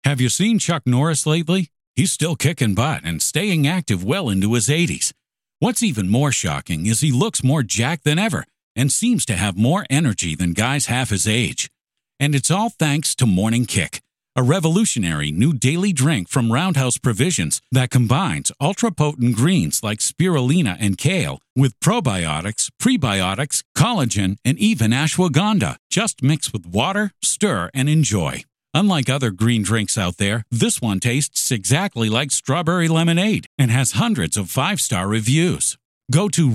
Have you seen Chuck Norris lately? He's still kicking butt and staying active well into his 80s. What's even more shocking is he looks more jacked than ever and seems to have more energy than guys half his age. And it's all thanks to Morning Kick, a revolutionary new daily drink from Roundhouse Provisions that combines ultra-potent greens like spirulina and kale with probiotics, prebiotics, collagen, and even ashwagandha. Just mix with water, stir, and enjoy. Unlike other green drinks out there, this one tastes exactly like strawberry lemonade and has hundreds of 5-star reviews. Go to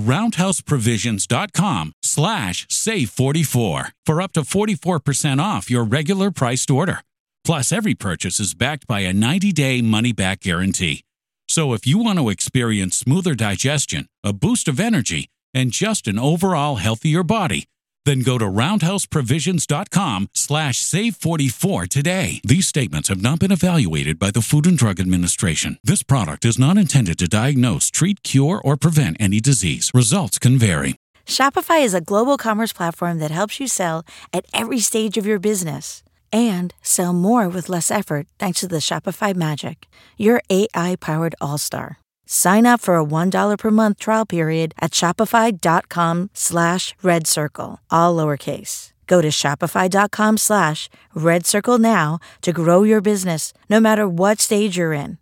roundhouseprovisions.com/save44 for up to 44% off your regular priced order. Plus, every purchase is backed by a 90-day money-back guarantee. So if you want to experience smoother digestion, a boost of energy, and just an overall healthier body, then go to roundhouseprovisions.com/save44 today. These statements have not been evaluated by the Food and Drug Administration. This product is not intended to diagnose, treat, cure, or prevent any disease. Results can vary. Shopify is a global commerce platform that helps you sell at every stage of your business and sell more with less effort thanks to the Shopify Magic, your AI-powered all-star. Sign up for a $1 per month trial period at shopify.com/redcircle, all lowercase. Go to shopify.com/redcircle now to grow your business, no matter what stage you're in.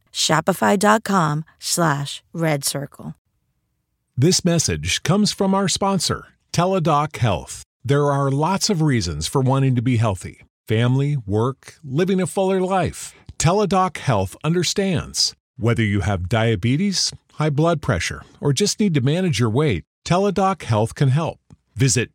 Shopify.com/redcircle. This message comes from our sponsor, Teladoc Health. There are lots of reasons for wanting to be healthy. Family, work, living a fuller life. Teladoc Health understands. Whether you have diabetes, high blood pressure, or just need to manage your weight, Teladoc Health can help. Visit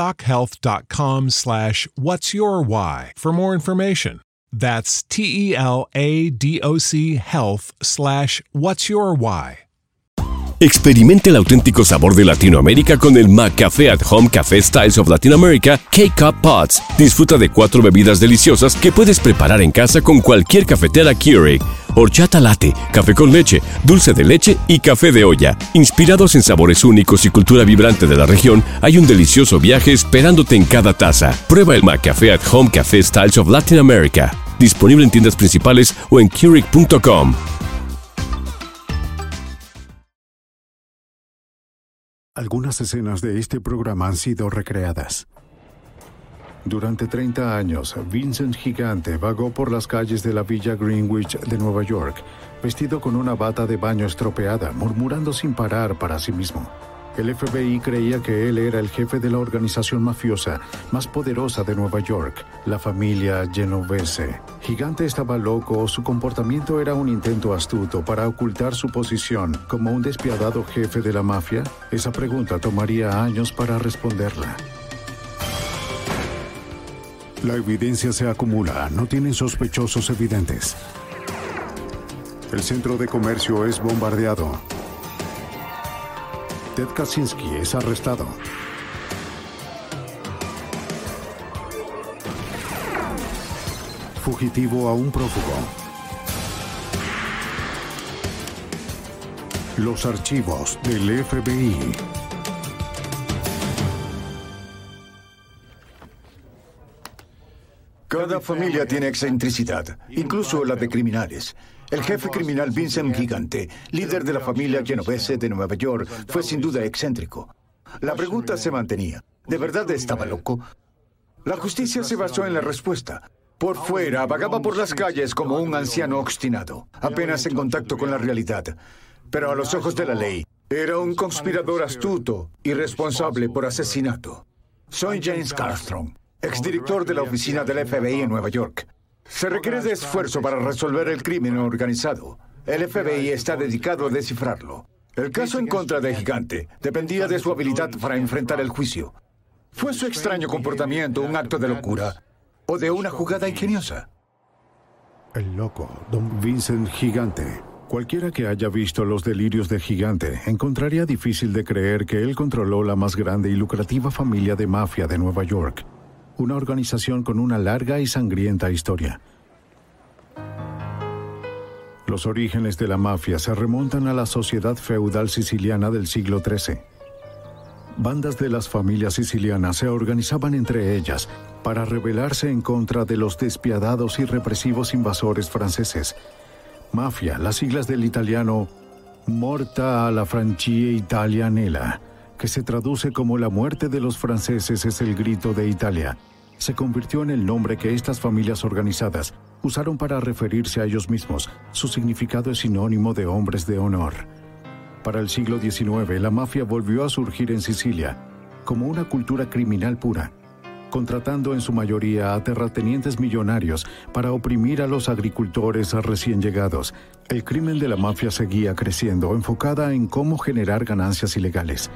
teladochealth.com/what'syourwhy for more information. That's TELADOC health/what'syourwhy. Experimente el auténtico sabor de Latinoamérica con el McCafé at Home Café Styles of Latin America K-Cup Pods. Disfruta de 4 bebidas deliciosas que puedes preparar en casa con cualquier cafetera Keurig. Horchata latte, café con leche, dulce de leche y café de olla. Inspirados en sabores únicos y cultura vibrante de la región, hay un delicioso viaje esperándote en cada taza. Prueba el McCafé at Home Café Styles of Latin America. Disponible en tiendas principales o en Keurig.com. Algunas escenas de este programa han sido recreadas. Durante 30 años, Vincent Gigante vagó por las calles de la Villa Greenwich de Nueva York, vestido con una bata de baño estropeada, murmurando sin parar para sí mismo. El FBI creía que él era el jefe de la organización mafiosa más poderosa de Nueva York, la familia Genovese. Gigante estaba loco, su comportamiento era un intento astuto para ocultar su posición como un despiadado jefe de la mafia. Esa pregunta tomaría años para responderla. La evidencia se acumula, no tienen sospechosos evidentes. El centro de comercio es bombardeado. Ted Kaczynski es arrestado. Fugitivo a un prófugo. Los archivos del FBI. Cada familia tiene excentricidad, incluso la de criminales. El jefe criminal Vincent Gigante, líder de la familia Genovese de Nueva York, fue sin duda excéntrico. La pregunta se mantenía. ¿De verdad estaba loco? La justicia se basó en la respuesta. Por fuera, vagaba por las calles como un anciano obstinado, apenas en contacto con la realidad. Pero a los ojos de la ley, era un conspirador astuto y responsable por asesinato. Soy James Carlstrom, exdirector de la oficina del FBI en Nueva York. Se requiere de esfuerzo para resolver el crimen organizado. El FBI está dedicado a descifrarlo. El caso en contra de Gigante dependía de su habilidad para enfrentar el juicio. ¿Fue su extraño comportamiento un acto de locura o de una jugada ingeniosa? El loco, don Vincent Gigante. Cualquiera que haya visto los delirios de Gigante encontraría difícil de creer que él controló la más grande y lucrativa familia de mafia de Nueva York. Una organización con una larga y sangrienta historia. Los orígenes de la mafia se remontan a la sociedad feudal siciliana del siglo XIII. Bandas de las familias sicilianas se organizaban entre ellas para rebelarse en contra de los despiadados y represivos invasores franceses. Mafia, las siglas del italiano Morta alla Francie Italianella, que se traduce como la muerte de los franceses es el grito de Italia, se convirtió en el nombre que estas familias organizadas usaron para referirse a ellos mismos. Su significado es sinónimo de hombres de honor. Para el siglo XIX, la mafia volvió a surgir en Sicilia como una cultura criminal pura, contratando en su mayoría a terratenientes millonarios para oprimir a los agricultores recién llegados. El crimen de la mafia seguía creciendo, enfocada en cómo generar ganancias ilegales.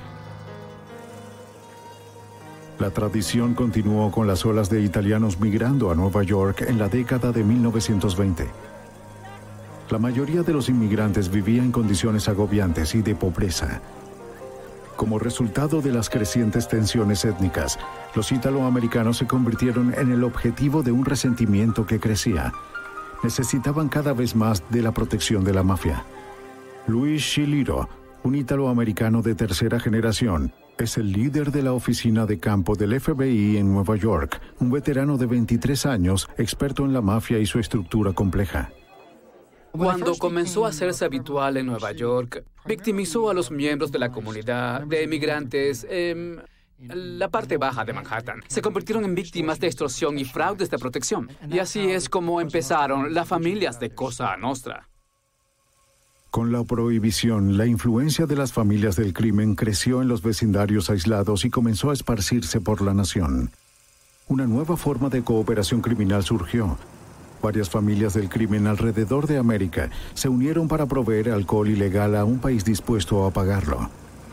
La tradición continuó con las olas de italianos migrando a Nueva York en la década de 1920. La mayoría de los inmigrantes vivía en condiciones agobiantes y de pobreza. Como resultado de las crecientes tensiones étnicas, los italoamericanos se convirtieron en el objetivo de un resentimiento que crecía. Necesitaban cada vez más de la protección de la mafia. Luis Schiliro, un italoamericano de tercera generación, es el líder de la oficina de campo del FBI en Nueva York, un veterano de 23 años, experto en la mafia y su estructura compleja. Cuando comenzó a hacerse habitual en Nueva York, victimizó a los miembros de la comunidad de emigrantes la parte baja de Manhattan. Se convirtieron en víctimas de extorsión y fraudes de protección. Y así es como empezaron las familias de Cosa Nostra. Con la prohibición, la influencia de las familias del crimen creció en los vecindarios aislados y comenzó a esparcirse por la nación. Una nueva forma de cooperación criminal surgió. Varias familias del crimen alrededor de América se unieron para proveer alcohol ilegal a un país dispuesto a pagarlo.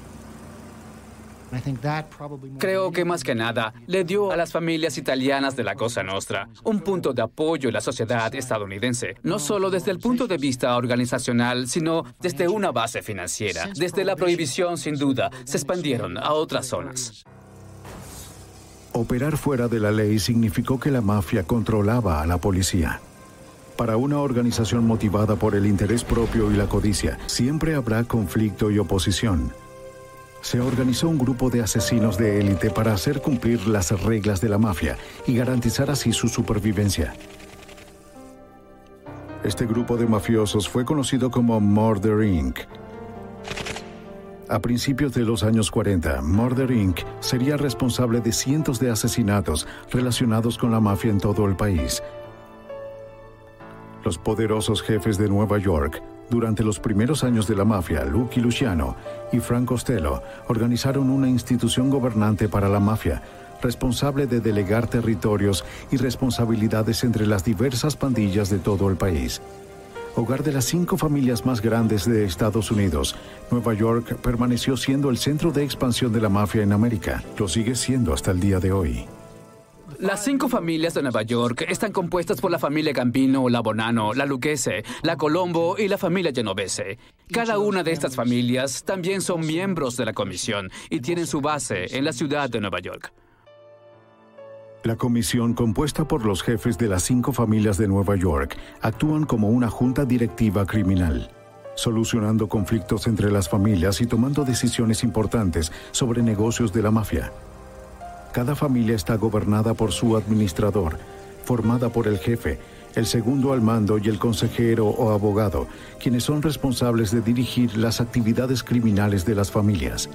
Creo que más que nada le dio a las familias italianas de la Cosa Nostra un punto de apoyo en la sociedad estadounidense, no solo desde el punto de vista organizacional, sino desde una base financiera. Desde la prohibición, sin duda, se expandieron a otras zonas. Operar fuera de la ley significó que la mafia controlaba a la policía. Para una organización motivada por el interés propio y la codicia, siempre habrá conflicto y oposición. Se organizó un grupo de asesinos de élite para hacer cumplir las reglas de la mafia y garantizar así su supervivencia. Este grupo de mafiosos fue conocido como Murder Inc. A principios de los años 40, Murder Inc. sería responsable de cientos de asesinatos relacionados con la mafia en todo el país. Los poderosos jefes de Nueva York, durante los primeros años de la mafia, Lucky Luciano y Frank Costello, organizaron una institución gobernante para la mafia, responsable de delegar territorios y responsabilidades entre las diversas pandillas de todo el país. Hogar de las 5 familias más grandes de Estados Unidos, Nueva York permaneció siendo el centro de expansión de la mafia en América. Lo sigue siendo hasta el día de hoy. Las 5 familias de Nueva York están compuestas por la familia Gambino, la Bonanno, la Lucchese, la Colombo y la familia Genovese. Cada una de estas familias también son miembros de la comisión y tienen su base en la ciudad de Nueva York. La comisión, compuesta por los jefes de las 5 familias de Nueva York, actúan como una junta directiva criminal, solucionando conflictos entre las familias y tomando decisiones importantes sobre negocios de la mafia. Cada familia está gobernada por su administrador, formada por el jefe, el segundo al mando y el consejero o abogado, quienes son responsables de dirigir las actividades criminales de las familias.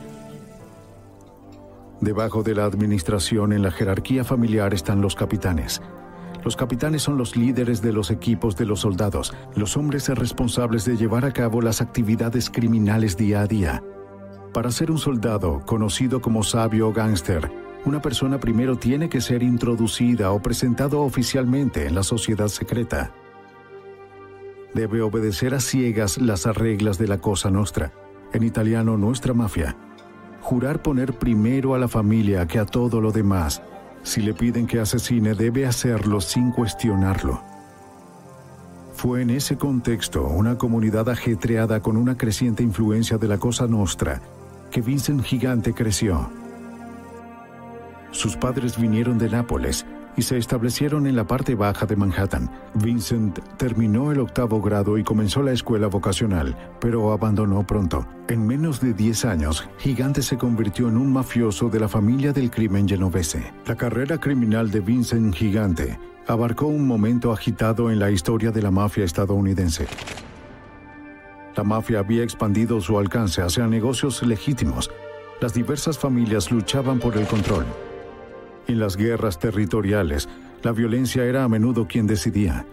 Debajo de la administración, en la jerarquía familiar, están los capitanes. Los capitanes son los líderes de los equipos de los soldados, los hombres responsables de llevar a cabo las actividades criminales día a día. Para ser un soldado, conocido como sabio o gángster, una persona primero tiene que ser introducida o presentado oficialmente en la sociedad secreta. Debe obedecer a ciegas las reglas de la Cosa Nostra, en italiano nuestra mafia. Jurar poner primero a la familia que a todo lo demás. Si le piden que asesine, debe hacerlo sin cuestionarlo. Fue en ese contexto, una comunidad ajetreada con una creciente influencia de la Cosa Nostra, que Vincent Gigante creció. Sus padres vinieron de Nápoles, y se establecieron en la parte baja de Manhattan. Vincent terminó el 8º grado y comenzó la escuela vocacional, pero abandonó pronto. En menos de 10 años, Gigante se convirtió en un mafioso de la familia del crimen genovese. La carrera criminal de Vincent Gigante abarcó un momento agitado en la historia de la mafia estadounidense. La mafia había expandido su alcance hacia negocios legítimos. Las diversas familias luchaban por el control. En las guerras territoriales, la violencia era a menudo quien decidía.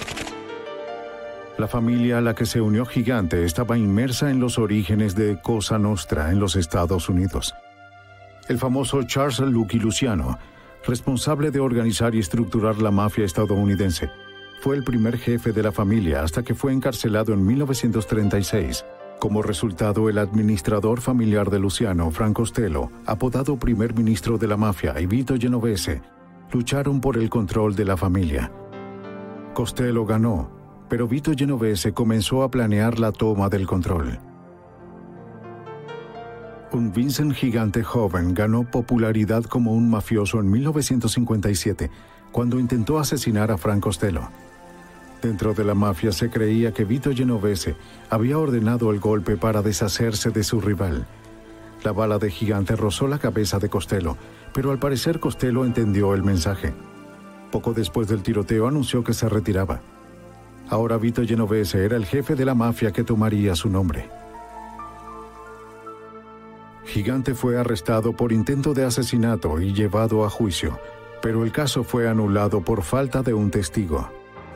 La familia a la que se unió Gigante estaba inmersa en los orígenes de Cosa Nostra en los Estados Unidos. El famoso Charles Lucky Luciano, responsable de organizar y estructurar la mafia estadounidense, fue el primer jefe de la familia hasta que fue encarcelado en 1936. Como resultado, el administrador familiar de Luciano, Frank Costello, apodado primer ministro de la mafia, y Vito Genovese, lucharon por el control de la familia. Costello ganó, pero Vito Genovese comenzó a planear la toma del control. Un Vincent Gigante joven ganó popularidad como un mafioso en 1957, cuando intentó asesinar a Frank Costello. Dentro de la mafia se creía que Vito Genovese había ordenado el golpe para deshacerse de su rival. La bala de Gigante rozó la cabeza de Costello, pero al parecer Costello entendió el mensaje. Poco después del tiroteo anunció que se retiraba. Ahora Vito Genovese era el jefe de la mafia que tomaría su nombre. Gigante fue arrestado por intento de asesinato y llevado a juicio, pero el caso fue anulado por falta de un testigo.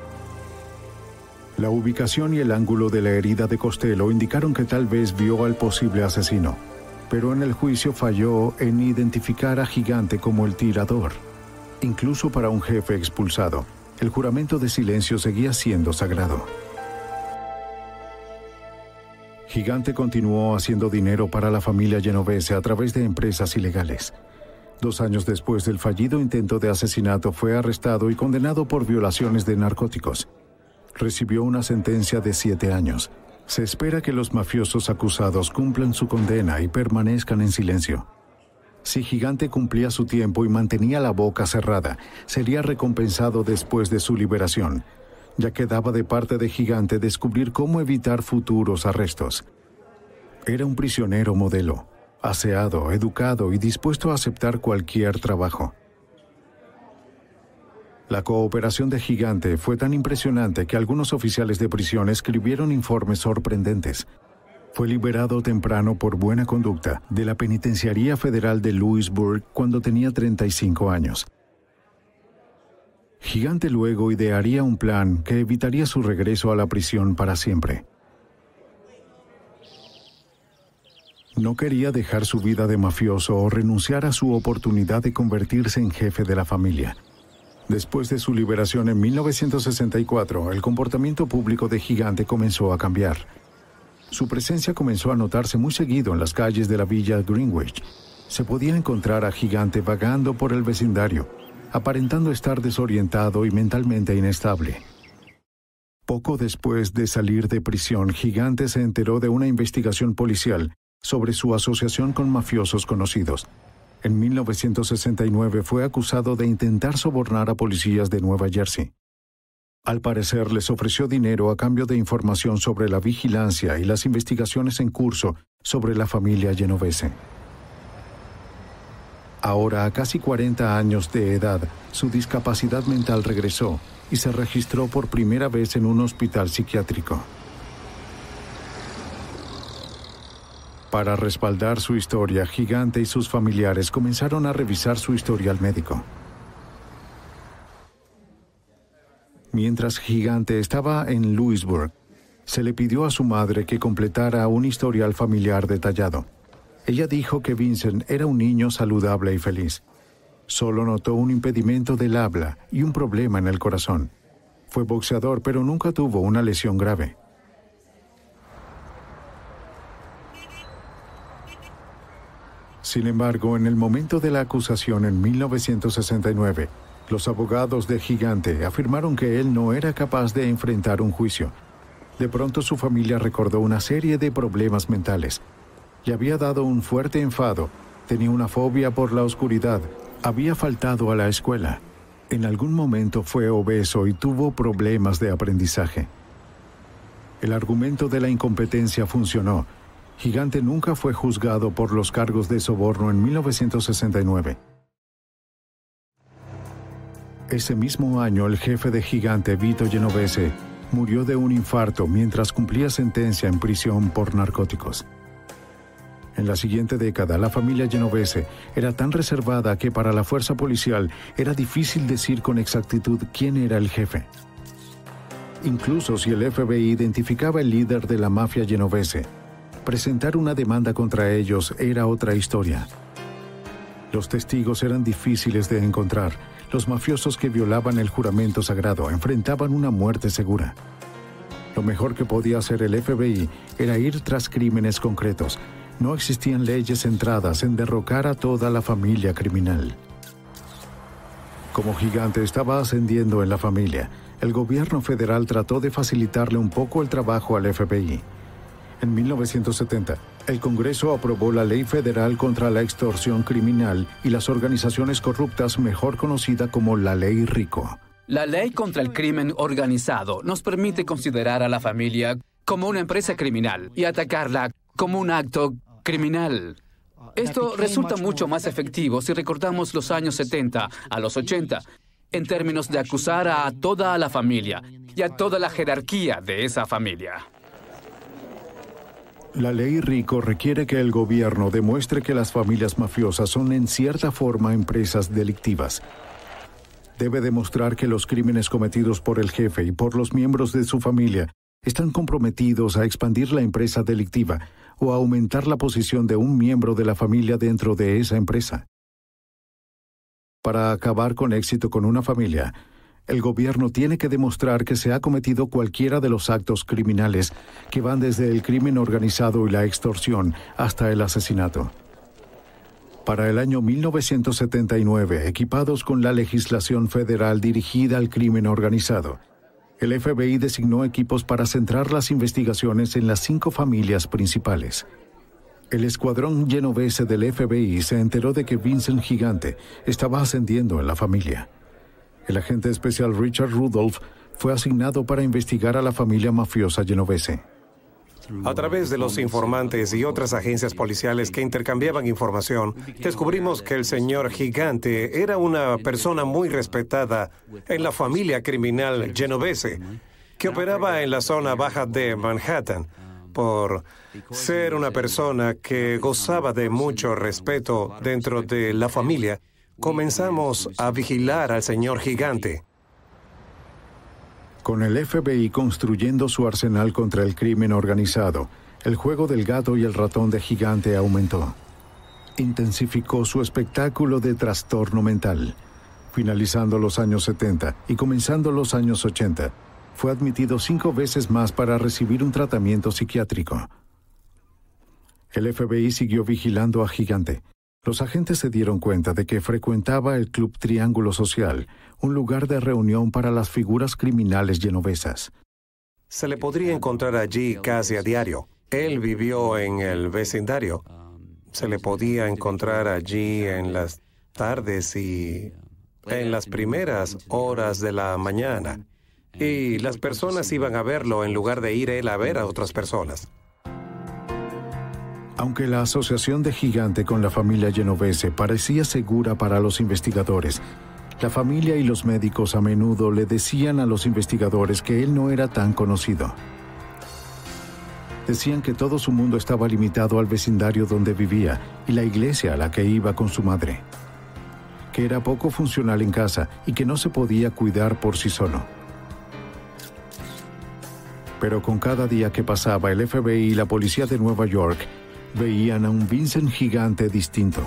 La ubicación y el ángulo de la herida de Costello indicaron que tal vez vio al posible asesino, pero en el juicio falló en identificar a Gigante como el tirador. Incluso para un jefe expulsado, el juramento de silencio seguía siendo sagrado. Gigante continuó haciendo dinero para la familia genovese a través de empresas ilegales. 2 años después del fallido intento de asesinato, fue arrestado y condenado por violaciones de narcóticos. Recibió una sentencia de 7 años. Se espera que los mafiosos acusados cumplan su condena y permanezcan en silencio. Si Gigante cumplía su tiempo y mantenía la boca cerrada, sería recompensado después de su liberación. Ya quedaba de parte de Gigante descubrir cómo evitar futuros arrestos. Era un prisionero modelo, aseado, educado y dispuesto a aceptar cualquier trabajo. La cooperación de Gigante fue tan impresionante que algunos oficiales de prisión escribieron informes sorprendentes. Fue liberado temprano por buena conducta de la Penitenciaría Federal de Lewisburg cuando tenía 35 años. Gigante luego idearía un plan que evitaría su regreso a la prisión para siempre. No quería dejar su vida de mafioso o renunciar a su oportunidad de convertirse en jefe de la familia. Después de su liberación en 1964, el comportamiento público de Gigante comenzó a cambiar. Su presencia comenzó a notarse muy seguido en las calles de la Villa Greenwich. Se podía encontrar a Gigante vagando por el vecindario, aparentando estar desorientado y mentalmente inestable. Poco después de salir de prisión, Gigante se enteró de una investigación policial sobre su asociación con mafiosos conocidos. En 1969 fue acusado de intentar sobornar a policías de Nueva Jersey. Al parecer les ofreció dinero a cambio de información sobre la vigilancia y las investigaciones en curso sobre la familia genovese. Ahora, a casi 40 años de edad, su discapacidad mental regresó y se registró por primera vez en un hospital psiquiátrico. Para respaldar su historia, Gigante y sus familiares comenzaron a revisar su historial médico. Mientras Gigante estaba en Lewisburg, se le pidió a su madre que completara un historial familiar detallado. Ella dijo que Vincent era un niño saludable y feliz. Solo notó un impedimento del habla y un problema en el corazón. Fue boxeador, pero nunca tuvo una lesión grave. Sin embargo, en el momento de la acusación en 1969, los abogados de Gigante afirmaron que él no era capaz de enfrentar un juicio. De pronto su familia recordó una serie de problemas mentales. Le había dado un fuerte enfado, tenía una fobia por la oscuridad, había faltado a la escuela. En algún momento fue obeso y tuvo problemas de aprendizaje. El argumento de la incompetencia funcionó. Gigante nunca fue juzgado por los cargos de soborno en 1969. Ese mismo año, el jefe de Gigante, Vito Genovese, murió de un infarto mientras cumplía sentencia en prisión por narcóticos. En la siguiente década, la familia Genovese era tan reservada que para la fuerza policial era difícil decir con exactitud quién era el jefe. Incluso si el FBI identificaba el líder de la mafia genovese, presentar una demanda contra ellos era otra historia. Los testigos eran difíciles de encontrar. Los mafiosos que violaban el juramento sagrado enfrentaban una muerte segura. Lo mejor que podía hacer el FBI era ir tras crímenes concretos. No existían leyes centradas en derrocar a toda la familia criminal. Como Gigante estaba ascendiendo en la familia, el gobierno federal trató de facilitarle un poco el trabajo al FBI. En 1970, el Congreso aprobó la Ley Federal contra la Extorsión Criminal y las organizaciones corruptas, mejor conocida como la Ley RICO. La Ley contra el Crimen Organizado nos permite considerar a la familia como una empresa criminal y atacarla como un acto criminal. Esto resulta mucho más efectivo si recordamos los años 70 a los 80, en términos de acusar a toda la familia y a toda la jerarquía de esa familia. La ley RICO requiere que el gobierno demuestre que las familias mafiosas son en cierta forma empresas delictivas. Debe demostrar que los crímenes cometidos por el jefe y por los miembros de su familia están comprometidos a expandir la empresa delictiva o a aumentar la posición de un miembro de la familia dentro de esa empresa. Para acabar con éxito con una familia, el gobierno tiene que demostrar que se ha cometido cualquiera de los actos criminales que van desde el crimen organizado y la extorsión hasta el asesinato. Para el año 1979, equipados con la legislación federal dirigida al crimen organizado, el FBI designó equipos para centrar las investigaciones en las 5 familias principales. El escuadrón genovese del FBI se enteró de que Vincent Gigante estaba ascendiendo en la familia. El agente especial Richard Rudolph fue asignado para investigar a la familia mafiosa genovese. A través de los informantes y otras agencias policiales que intercambiaban información, descubrimos que el señor Gigante era una persona muy respetada en la familia criminal genovese, que operaba en la zona baja de Manhattan. Por ser una persona que gozaba de mucho respeto dentro de la familia, comenzamos a vigilar al señor Gigante. Con el FBI construyendo su arsenal contra el crimen organizado, el juego del gato y el ratón de Gigante aumentó. Intensificó su espectáculo de trastorno mental. Finalizando los años 70 y comenzando los años 80, fue admitido 5 veces más para recibir un tratamiento psiquiátrico. El FBI siguió vigilando a Gigante. Los agentes se dieron cuenta de que frecuentaba el Club Triángulo Social, un lugar de reunión para las figuras criminales genovesas. Se le podría encontrar allí casi a diario. Él vivió en el vecindario. Se le podía encontrar allí en las tardes y en las primeras horas de la mañana. Y las personas iban a verlo en lugar de ir él a ver a otras personas. Aunque la asociación de Gigante con la familia genovese parecía segura para los investigadores, la familia y los médicos a menudo le decían a los investigadores que él no era tan conocido. Decían que todo su mundo estaba limitado al vecindario donde vivía y la iglesia a la que iba con su madre, que era poco funcional en casa y que no se podía cuidar por sí solo. Pero con cada día que pasaba, el FBI y la policía de Nueva York veían a un Vincent Gigante distinto.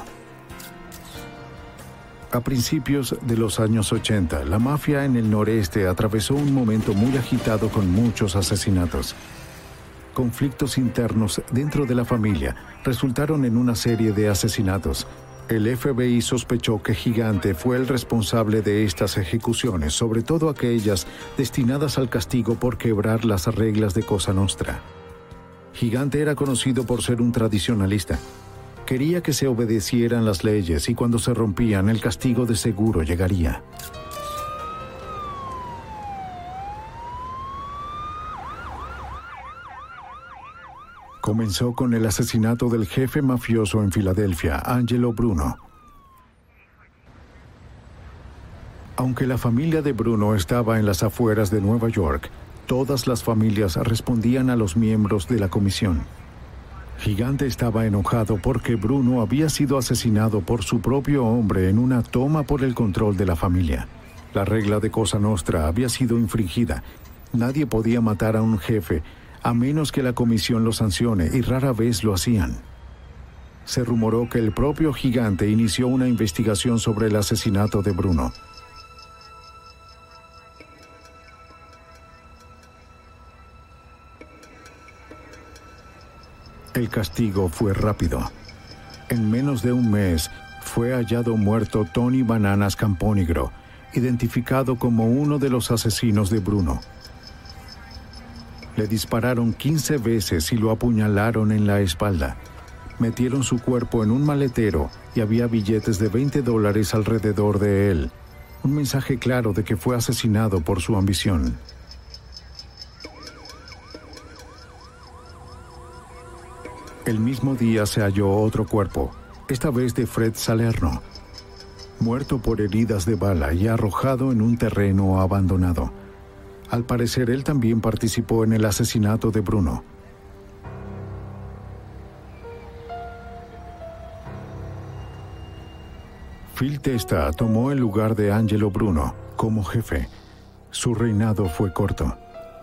A principios de los años 80, la mafia en el noreste atravesó un momento muy agitado con muchos asesinatos. Conflictos internos dentro de la familia resultaron en una serie de asesinatos. El FBI sospechó que Gigante fue el responsable de estas ejecuciones, sobre todo aquellas destinadas al castigo por quebrar las reglas de Cosa Nostra. Gigante era conocido por ser un tradicionalista. Quería que se obedecieran las leyes y cuando se rompían, el castigo de seguro llegaría. Comenzó con el asesinato del jefe mafioso en Filadelfia, Angelo Bruno. Aunque la familia de Bruno estaba en las afueras de Nueva York, todas las familias respondían a los miembros de la comisión. Gigante estaba enojado porque Bruno había sido asesinado por su propio hombre en una toma por el control de la familia. La regla de Cosa Nostra había sido infringida. Nadie podía matar a un jefe a menos que la comisión lo sancione, y rara vez lo hacían. Se rumoró que el propio Gigante inició una investigación sobre el asesinato de Bruno. El castigo fue rápido. En menos de un mes, fue hallado muerto Tony Bananas Camponigro, identificado como uno de los asesinos de Bruno. Le dispararon 15 veces y lo apuñalaron en la espalda. Metieron su cuerpo en un maletero y había billetes de $20 alrededor de él. Un mensaje claro de que fue asesinado por su ambición. El mismo día se halló otro cuerpo, esta vez de Fred Salerno, muerto por heridas de bala y arrojado en un terreno abandonado. Al parecer, él también participó en el asesinato de Bruno. Phil Testa tomó el lugar de Angelo Bruno como jefe. Su reinado fue corto.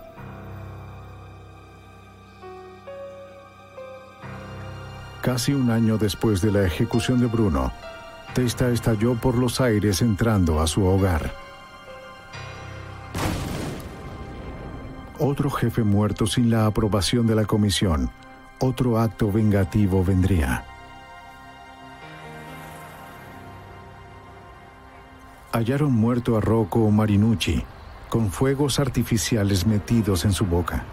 Casi un año después de la ejecución de Bruno, Testa estalló por los aires entrando a su hogar. Otro jefe muerto sin la aprobación de la comisión. Otro acto vengativo vendría. Hallaron muerto a Rocco Marinucci, con fuegos artificiales metidos en su boca.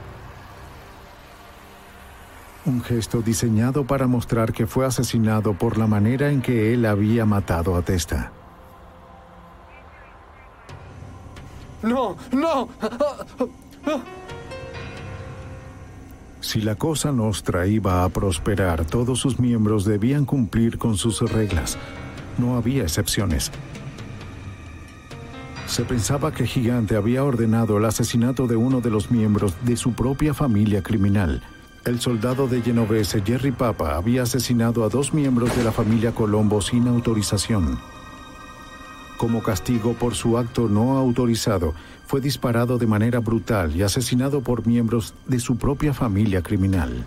Un gesto diseñado para mostrar que fue asesinado por la manera en que él había matado a Testa. ¡No! ¡No! Si la Cosa Nostra iba a prosperar, todos sus miembros debían cumplir con sus reglas. No había excepciones. Se pensaba que Gigante había ordenado el asesinato de uno de los miembros de su propia familia criminal. El soldado de Genovese, Jerry Papa, había asesinado a 2 miembros de la familia Colombo sin autorización. Como castigo por su acto no autorizado, fue disparado de manera brutal y asesinado por miembros de su propia familia criminal.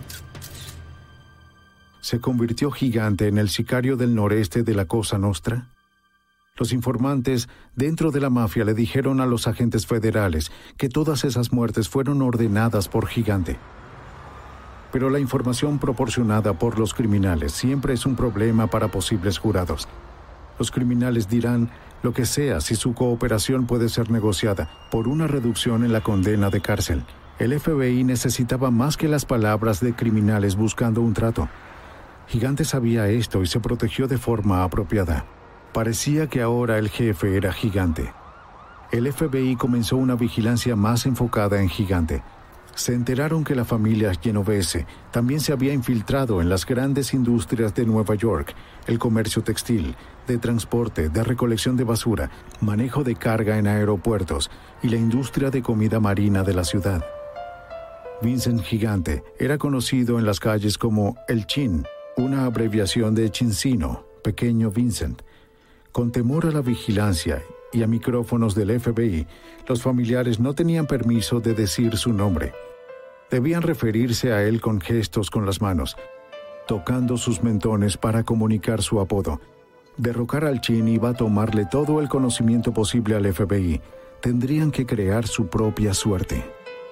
¿Se convirtió Gigante en el sicario del noreste de la Cosa Nostra? Los informantes dentro de la mafia le dijeron a los agentes federales que todas esas muertes fueron ordenadas por Gigante. Pero la información proporcionada por los criminales siempre es un problema para posibles jurados. Los criminales dirán lo que sea si su cooperación puede ser negociada por una reducción en la condena de cárcel. El FBI necesitaba más que las palabras de criminales buscando un trato. Gigante sabía esto y se protegió de forma apropiada. Parecía que ahora el jefe era Gigante. El FBI comenzó una vigilancia más enfocada en Gigante. Se enteraron que la familia Genovese también se había infiltrado en las grandes industrias de Nueva York, el comercio textil, de transporte, de recolección de basura, manejo de carga en aeropuertos y la industria de comida marina de la ciudad. Vincent Gigante era conocido en las calles como el Chin, una abreviación de Chincino, pequeño Vincent. Con temor a la vigilancia y a micrófonos del FBI, los familiares no tenían permiso de decir su nombre. Debían referirse a él con gestos con las manos, tocando sus mentones para comunicar su apodo. Derrocar al Chin iba a tomarle todo el conocimiento posible al FBI. Tendrían que crear su propia suerte.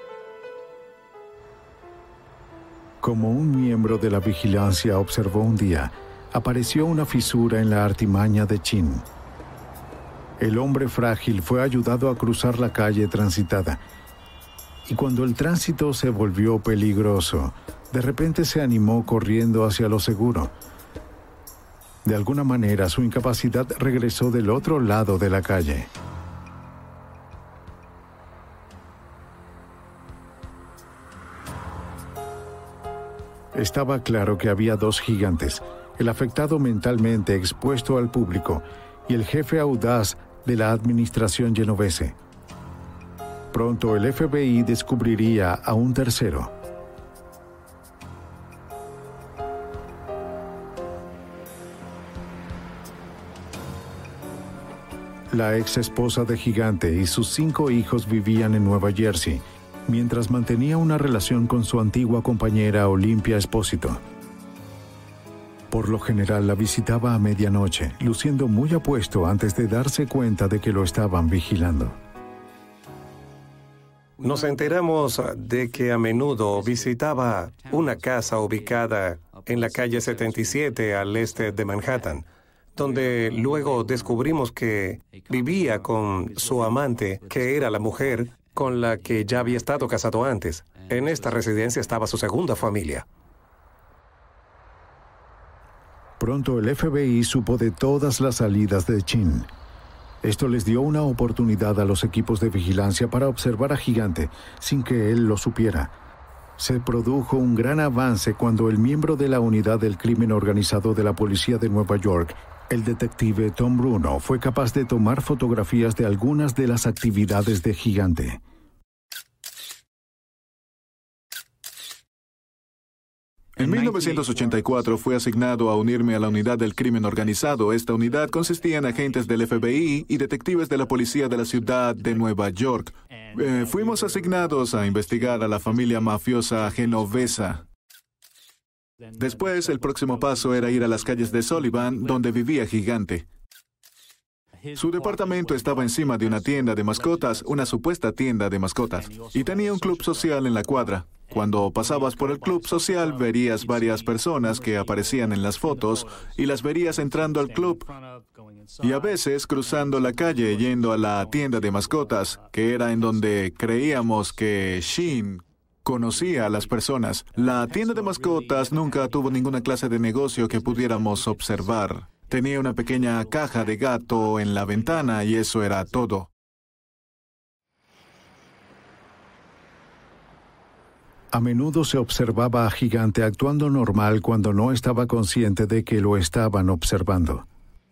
Como un miembro de la vigilancia observó un día, apareció una fisura en la artimaña de Chin. El hombre frágil fue ayudado a cruzar la calle transitada. Y cuando el tránsito se volvió peligroso, de repente se animó corriendo hacia lo seguro. De alguna manera, su incapacidad regresó del otro lado de la calle. Estaba claro que había dos gigantes, el afectado mentalmente expuesto al público y el jefe audaz de la administración genovese. Pronto el FBI descubriría a un tercero. La ex esposa de Gigante y sus 5 hijos vivían en Nueva Jersey, mientras mantenía una relación con su antigua compañera Olympia Espósito. Por lo general la visitaba a medianoche, luciendo muy apuesto antes de darse cuenta de que lo estaban vigilando. Nos enteramos de que a menudo visitaba una casa ubicada en la calle 77 al este de Manhattan, donde luego descubrimos que vivía con su amante, que era la mujer con la que ya había estado casado antes. En esta residencia estaba su segunda familia. Pronto el FBI supo de todas las salidas de Chin. Esto les dio una oportunidad a los equipos de vigilancia para observar a Gigante sin que él lo supiera. Se produjo un gran avance cuando el miembro de la unidad del crimen organizado de la policía de Nueva York, el detective Tom Bruno, fue capaz de tomar fotografías de algunas de las actividades de Gigante. En 1984 fui asignado a unirme a la unidad del crimen organizado. Esta unidad consistía en agentes del FBI y detectives de la policía de la ciudad de Nueva York. Fuimos asignados a investigar a la familia mafiosa genovesa. Después, el próximo paso era ir a las calles de Sullivan, donde vivía Gigante. Su departamento estaba encima de una tienda de mascotas, una supuesta tienda de mascotas, y tenía un club social en la cuadra. Cuando pasabas por el club social, verías varias personas que aparecían en las fotos y las verías entrando al club. Y a veces cruzando la calle yendo a la tienda de mascotas, que era en donde creíamos que Sheen conocía a las personas. La tienda de mascotas nunca tuvo ninguna clase de negocio que pudiéramos observar. Tenía una pequeña caja de gato en la ventana y eso era todo. A menudo se observaba a Gigante actuando normal cuando no estaba consciente de que lo estaban observando.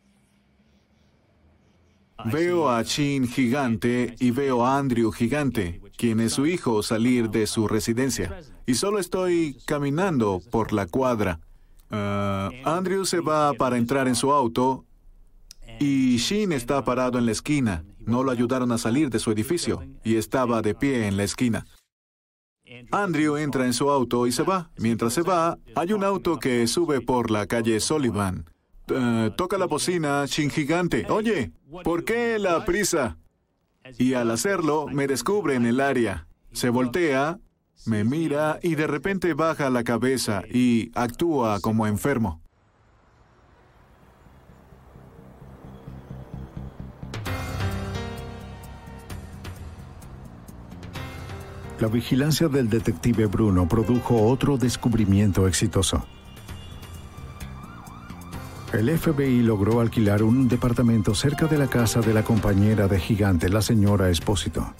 Veo a Chin Gigante y veo a Andrew Gigante, quien es su hijo, salir de su residencia. Y solo estoy caminando por la cuadra. Andrew se va para entrar en su auto y Chin está parado en la esquina. No lo ayudaron a salir de su edificio y estaba de pie en la esquina. Andrew entra en su auto y se va. Mientras se va, hay un auto que sube por la calle Sullivan. Toca la bocina Chin Gigante. Oye, ¿por qué la prisa? Y al hacerlo, me descubre en el área. Se voltea, me mira y de repente baja la cabeza y actúa como enfermo. La vigilancia del detective Bruno produjo otro descubrimiento exitoso. El FBI logró alquilar un departamento cerca de la casa de la compañera de Gigante, la señora Espósito.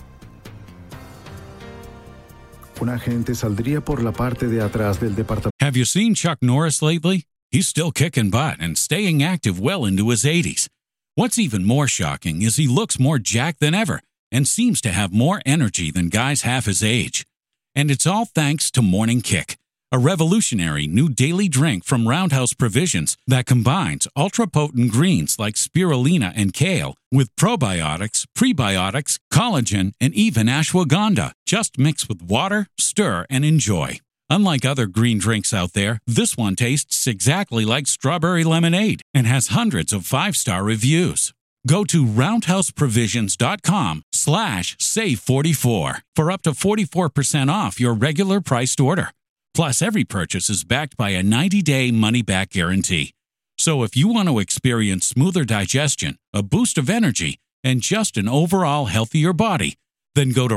Un agente saldría por la parte de atrás del departamento. Have you seen Chuck Norris lately? He's still kicking butt and staying active well into his 80s. What's even more shocking is he looks more jacked than ever and seems to have more energy than guys half his age. And it's all thanks to Morning Kick, a revolutionary new daily drink from Roundhouse Provisions that combines ultra-potent greens like spirulina and kale with probiotics, prebiotics, collagen, and even ashwagandha. Just mix with water, stir, and enjoy. Unlike other green drinks out there, this one tastes exactly like strawberry lemonade and has hundreds of 5-star reviews. Go to roundhouseprovisions.com/save44 for up to 44% off your regular priced order. Plus, every purchase is backed by a 90-day money-back guarantee. So if you want to experience smoother digestion, a boost of energy, and just an overall healthier body, then go to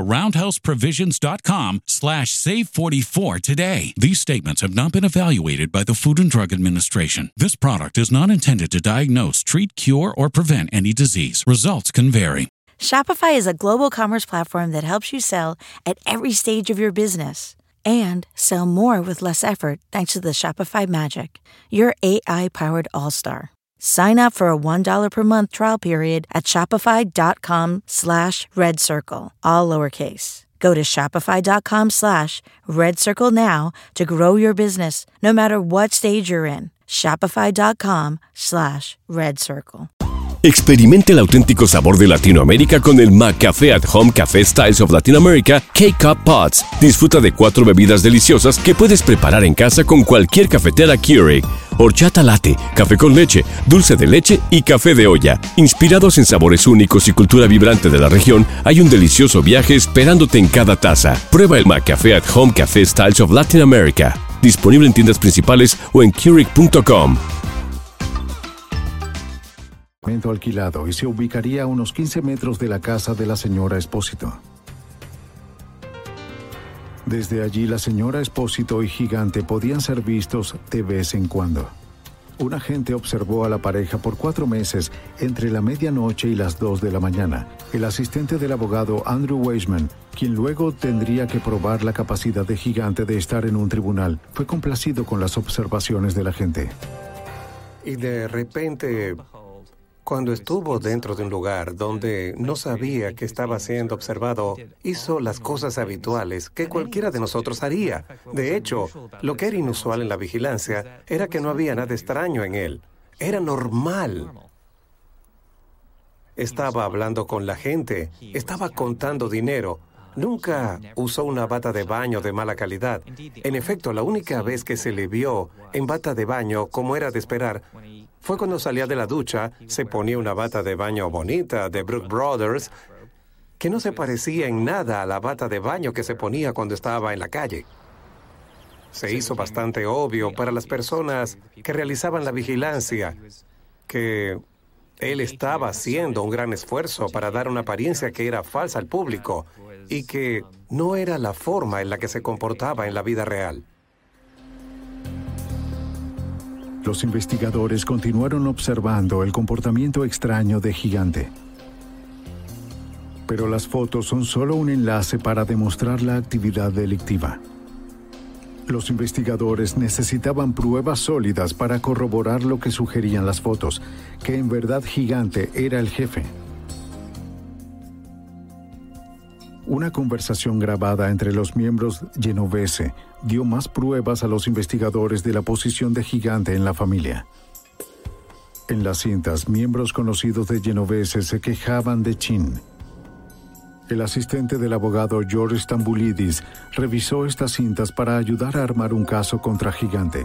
roundhouseprovisions.com/save44 today. These statements have not been evaluated by the Food and Drug Administration. This product is not intended to diagnose, treat, cure, or prevent any disease. Results can vary. Shopify is a global commerce platform that helps you sell at every stage of your business. and sell more with less effort thanks to the Shopify magic, your AI-powered all-star. Sign up for a $1 per month trial period at shopify.com/redcircle, all lowercase. Go to shopify.com/redcircle now to grow your business, no matter what stage you're in. Shopify.com/redcircle. Experimente el auténtico sabor de Latinoamérica con el McCafé at Home Café Styles of Latin America K-Cup Pods. Disfruta de 4 bebidas deliciosas que puedes preparar en casa con cualquier cafetera Keurig. Horchata latte, café con leche, dulce de leche y café de olla. Inspirados en sabores únicos y cultura vibrante de la región, hay un delicioso viaje esperándote en cada taza. Prueba el McCafé at Home Café Styles of Latin America. Disponible en tiendas principales o en Keurig.com. Alquilado y se ubicaría a unos 15 metros de la casa de la señora Espósito. Desde allí, la señora Espósito y Gigante podían ser vistos de vez en cuando. Un agente observó a la pareja por 4 meses entre la medianoche y las 2 de la mañana. El asistente del abogado Andrew Weisman, quien luego tendría que probar la capacidad de Gigante de estar en un tribunal, fue complacido con las observaciones del agente. Y de repente, cuando estuvo dentro de un lugar donde no sabía que estaba siendo observado, hizo las cosas habituales que cualquiera de nosotros haría. De hecho, lo que era inusual en la vigilancia era que no había nada extraño en él. Era normal. Estaba hablando con la gente, estaba contando dinero. Nunca usó una bata de baño de mala calidad. En efecto, la única vez que se le vio en bata de baño, como era de esperar, fue cuando salía de la ducha, se ponía una bata de baño bonita de Brooks Brothers, que no se parecía en nada a la bata de baño que se ponía cuando estaba en la calle. Se hizo bastante obvio para las personas que realizaban la vigilancia que él estaba haciendo un gran esfuerzo para dar una apariencia que era falsa al público y que no era la forma en la que se comportaba en la vida real. Los investigadores continuaron observando el comportamiento extraño de Gigante. Pero las fotos son solo un enlace para demostrar la actividad delictiva. Los investigadores necesitaban pruebas sólidas para corroborar lo que sugerían las fotos, que en verdad Gigante era el jefe. Una conversación grabada entre los miembros Genovese dio más pruebas a los investigadores de la posición de Gigante en la familia. En las cintas, miembros conocidos de Genovese se quejaban de Chin. El asistente del abogado George Stambulidis revisó estas cintas para ayudar a armar un caso contra Gigante.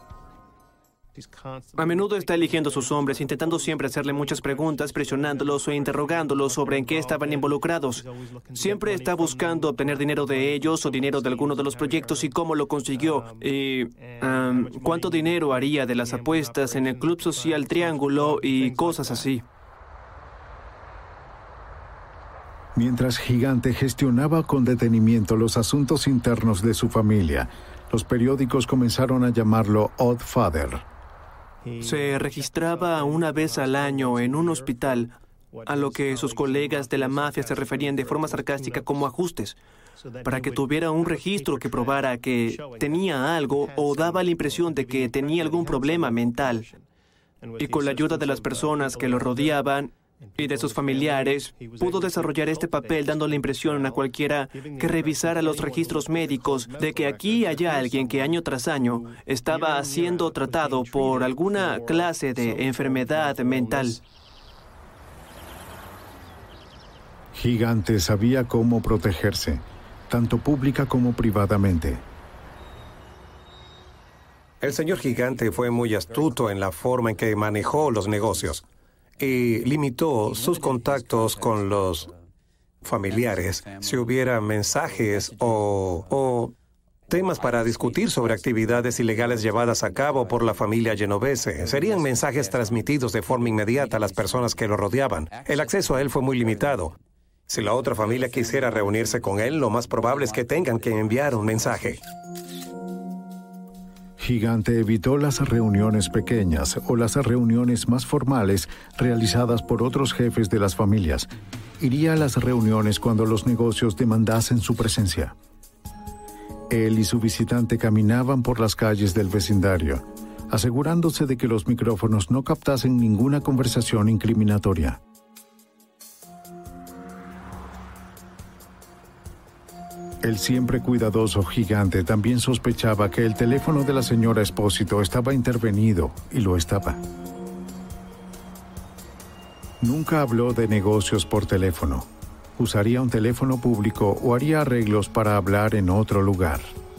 A menudo está eligiendo a sus hombres, intentando siempre hacerle muchas preguntas, presionándolos o interrogándolos sobre en qué estaban involucrados. Siempre está buscando obtener dinero de ellos o dinero de alguno de los proyectos y cómo lo consiguió. Y cuánto dinero haría de las apuestas en el Club Social Triángulo y cosas así. Mientras Gigante gestionaba con detenimiento los asuntos internos de su familia, los periódicos comenzaron a llamarlo Odd Father. Se registraba una vez al año en un hospital, a lo que sus colegas de la mafia se referían de forma sarcástica como ajustes, para que tuviera un registro que probara que tenía algo o daba la impresión de que tenía algún problema mental. Y con la ayuda de las personas que lo rodeaban y de sus familiares, pudo desarrollar este papel dando la impresión a cualquiera que revisara los registros médicos de que aquí hay alguien que año tras año estaba siendo tratado por alguna clase de enfermedad mental. Gigante sabía cómo protegerse, tanto pública como privadamente. El señor Gigante fue muy astuto en la forma en que manejó los negocios y limitó sus contactos con los familiares. Si hubiera mensajes o temas para discutir sobre actividades ilegales llevadas a cabo por la familia Genovese, serían mensajes transmitidos de forma inmediata a las personas que lo rodeaban. El acceso a él fue muy limitado. Si la otra familia quisiera reunirse con él, lo más probable es que tengan que enviar un mensaje. Gigante evitó las reuniones pequeñas o las reuniones más formales realizadas por otros jefes de las familias. Iría a las reuniones cuando los negocios demandasen su presencia. Él y su visitante caminaban por las calles del vecindario, asegurándose de que los micrófonos no captasen ninguna conversación incriminatoria. El siempre cuidadoso Gigante también sospechaba que el teléfono de la señora Espósito estaba intervenido, y lo estaba. Nunca habló de negocios por teléfono. Usaría un teléfono público o haría arreglos para hablar en otro lugar.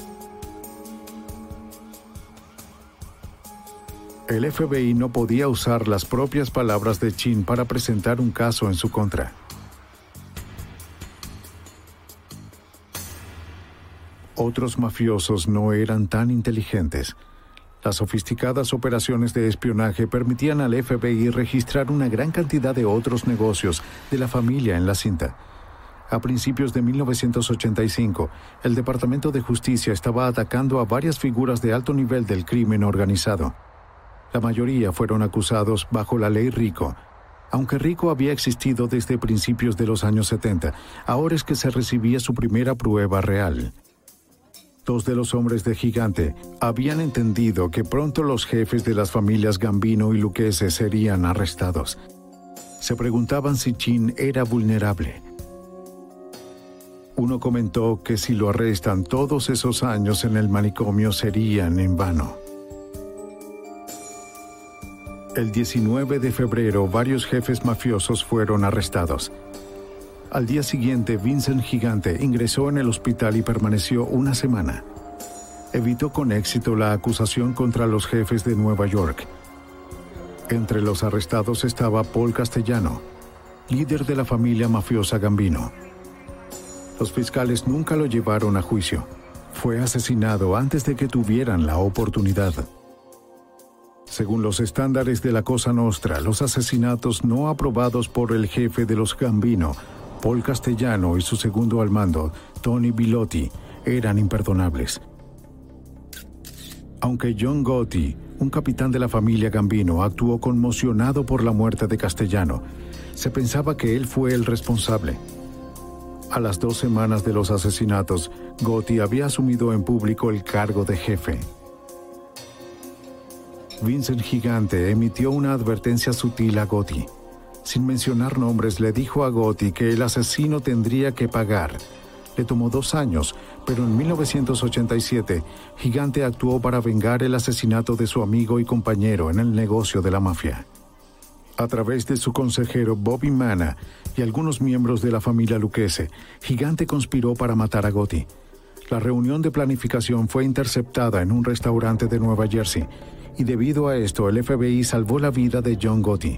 El FBI no podía usar las propias palabras de Chin para presentar un caso en su contra. Otros mafiosos no eran tan inteligentes. Las sofisticadas operaciones de espionaje permitían al FBI registrar una gran cantidad de otros negocios de la familia en la cinta. A principios de 1985, el Departamento de Justicia estaba atacando a varias figuras de alto nivel del crimen organizado. La mayoría fueron acusados bajo la ley RICO. Aunque RICO había existido desde principios de los años 70, ahora es que se recibía su primera prueba real. Dos de los hombres de Gigante habían entendido que pronto los jefes de las familias Gambino y Lucchese serían arrestados. Se preguntaban si Chin era vulnerable. Uno comentó que si lo arrestan, todos esos años en el manicomio serían en vano. El 19 de febrero, varios jefes mafiosos fueron arrestados. Al día siguiente, Vincent Gigante ingresó en el hospital y permaneció una semana. Evitó con éxito la acusación contra los jefes de Nueva York. Entre los arrestados estaba Paul Castellano, líder de la familia mafiosa Gambino. Los fiscales nunca lo llevaron a juicio. Fue asesinado antes de que tuvieran la oportunidad. Según los estándares de la Cosa Nostra, los asesinatos no aprobados por el jefe de los Gambino, Paul Castellano, y su segundo al mando, Tony Bilotti, eran imperdonables. Aunque John Gotti, un capitán de la familia Gambino, actuó conmocionado por la muerte de Castellano, se pensaba que él fue el responsable. A las 2 semanas de los asesinatos, Gotti había asumido en público el cargo de jefe. Vincent Gigante emitió una advertencia sutil a Gotti. Sin mencionar nombres, le dijo a Gotti que el asesino tendría que pagar. Le tomó 2 años, pero en 1987, Gigante actuó para vengar el asesinato de su amigo y compañero en el negocio de la mafia. A través de su consejero Bobby Manna y algunos miembros de la familia Lucchese, Gigante conspiró para matar a Gotti. La reunión de planificación fue interceptada en un restaurante de Nueva Jersey, y debido a esto, el FBI salvó la vida de John Gotti.